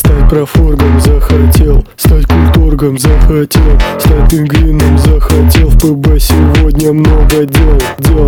Стать профоргом захотел, стать культургом захотел, стать пингвином захотел. В ПБ сегодня много дел,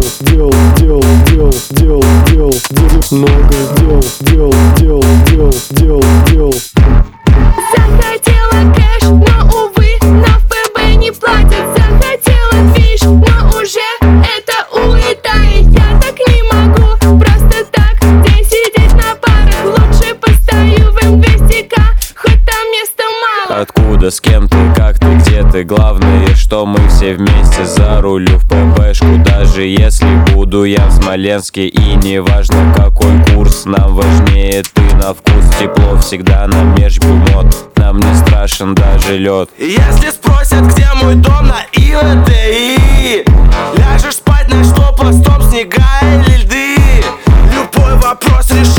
много дел. Захотела кэш, но увы, но в ПБ не платят. Захотела движ, но уже это улетает. Я так не могу, просто так здесь сидеть на парах. Лучше постою в М200К, хоть там места мало. Откуда, с кем ты, как ты, где ты? Главное, что мы все вместе за рулю в ПБшку. Даже если буду я в Смоленске, и не важно какой курс, нам важнее ты на вкус. Тепло всегда на межбюмот, нам не страшен даже лед. Если спросят, где мой дом на ИВДИ, ляжешь спать на что пластом снега или льды. Любой вопрос решить